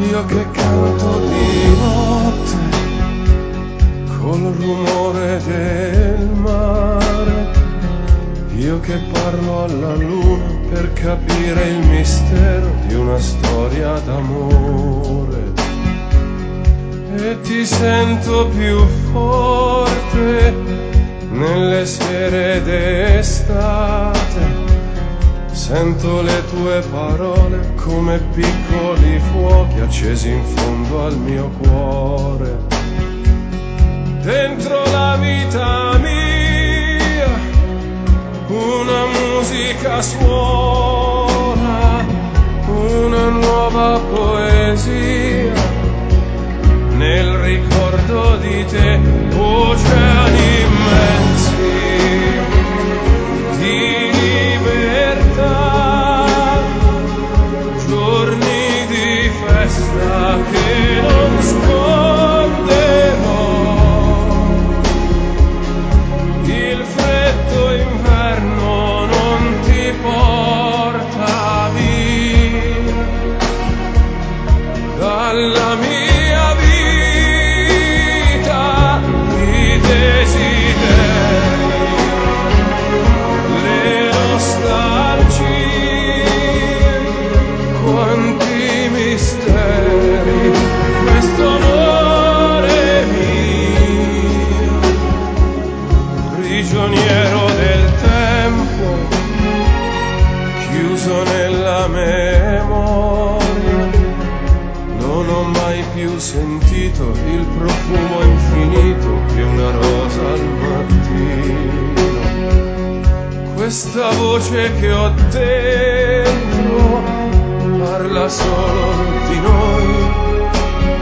Io che canto di notte col rumore del mare, io che parlo alla luna per capire il mistero di una storia d'amore. E ti sento più forte nelle sere d'estate, sento le tue parole come piccoli fuochi accesi in fondo al mio cuore. Dentro la vita mia una musica suona, una nuova poesia nel ricordo di te, oceani immensi di libertà, giorni di festa che non sconderò, il freddo inverno non ti porta via dalla mia vita i desideri, le nostalgie, quanti misteri, questo amore mio, prigioniero del tempo, chiuso nella memoria. Non ho mai più sentito il profumo infinito di una rosa al mattino. Questa voce che ho dentro parla solo di noi,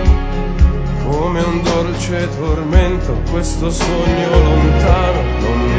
come un dolce tormento, questo sogno lontano non